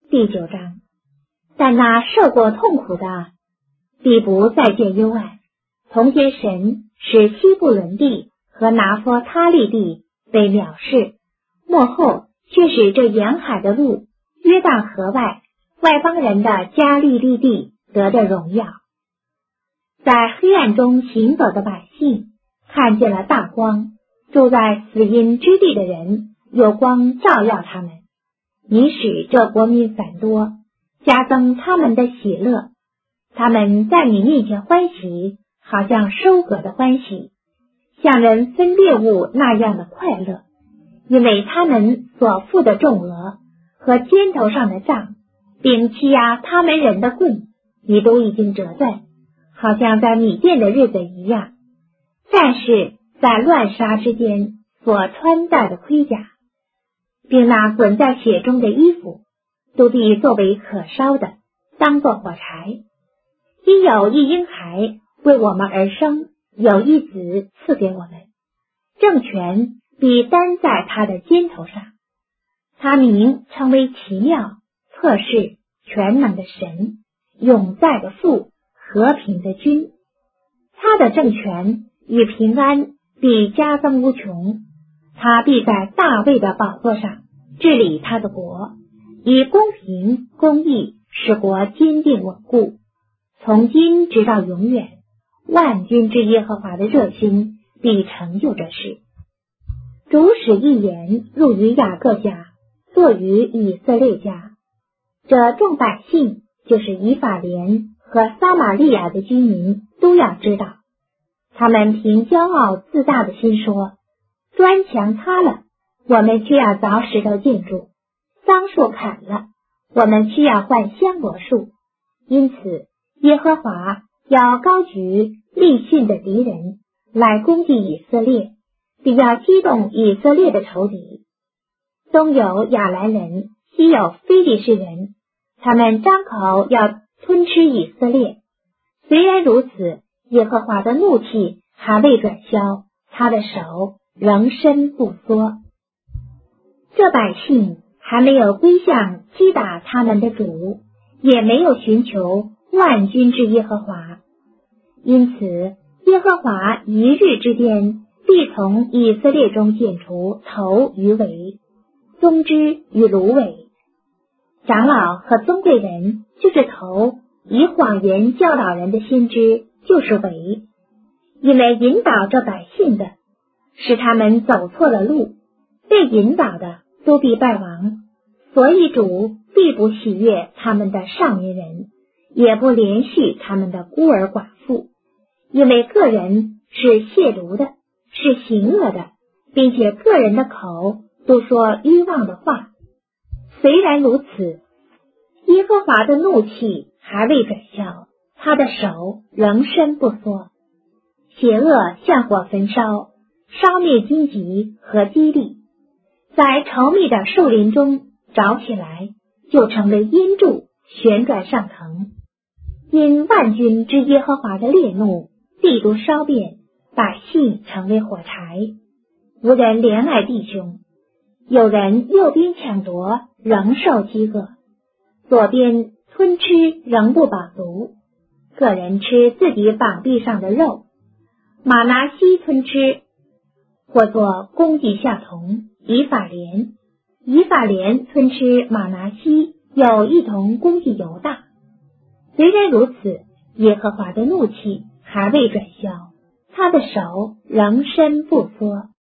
第9章。但那受过痛苦的，必不再见幽暗，同见神使西布伦地和拿佛他利地被藐视，末后却使这沿海的路约旦河外邦人的加利利地得着荣耀。在黑暗中行走的百姓看见了大光，住在死荫之地的人有光照耀他们。你使这国民繁多，加增他们的喜乐，他们在你面前欢喜，好像收割的欢喜，像人分猎物那样的快乐，因为他们所负的重额和肩头上的杖，并欺压他们人的棍，你都已经折断，好像在米甸的日子一样。战士在乱杀之间所穿戴的盔甲，并那滚在血中的衣服，都必作为可烧的，当作火柴。因有一婴孩为我们而生，有一子赐给我们，政权必担在他的肩头上。他名称为奇妙、策士、全能的神，永在的父，和平的君。他的政权与平安必加增无穷，他必在大卫的宝座上治理他的国，以公平公义使国坚定稳固，从今直到永远。万军之耶和华的热心必成就这事。主使一言入于雅各家，作于以色列家。这众百姓，就是以法莲和撒玛利亚的居民，都要知道。他们凭骄傲自大的心说，砖墙塌了，我们却要凿石头建筑；桑树砍了，我们却要换香柏树。因此耶和华要高举利逊的敌人来攻击以色列，并要激动以色列的仇敌。东有亚兰人，西有非利士人，他们张口要吞吃以色列。虽然如此，耶和华的怒气还未转消，他的手仍伸不缩。这百姓还没有归向击打他们的主，也没有寻求万军之耶和华。因此耶和华一日之间必从以色列中剪除头与尾，宗枝与芦苇。长老和宗贵人就是头，以谎言教导人的先知就是尾。因为引导这百姓的，使他们走错了路，被引导的都必败亡，所以主必不喜悦他们的少年人，也不怜恤他们的孤儿寡妇。因为个人是亵渎的，是行恶的，并且个人的口都说愚妄的话。虽然如此，耶和华的怒气还未转消，他的手仍伸不缩。邪恶像火焚烧，烧灭荆棘和基利，在稠密的树林中着起来，就成为阴柱，旋转上腾。因万军之耶和华的烈怒，地都烧遍，百姓成为火柴。无人怜爱弟兄，有人右边抢夺，仍受饥饿；左边吞吃，仍不饱足。个人吃自己膀臂上的肉，玛拿西吞吃，或作攻击下同以法莲，以法莲吞吃玛拿西，又一同攻击犹大。虽然如此，耶和华的怒气还未转消，他的手仍伸不缩。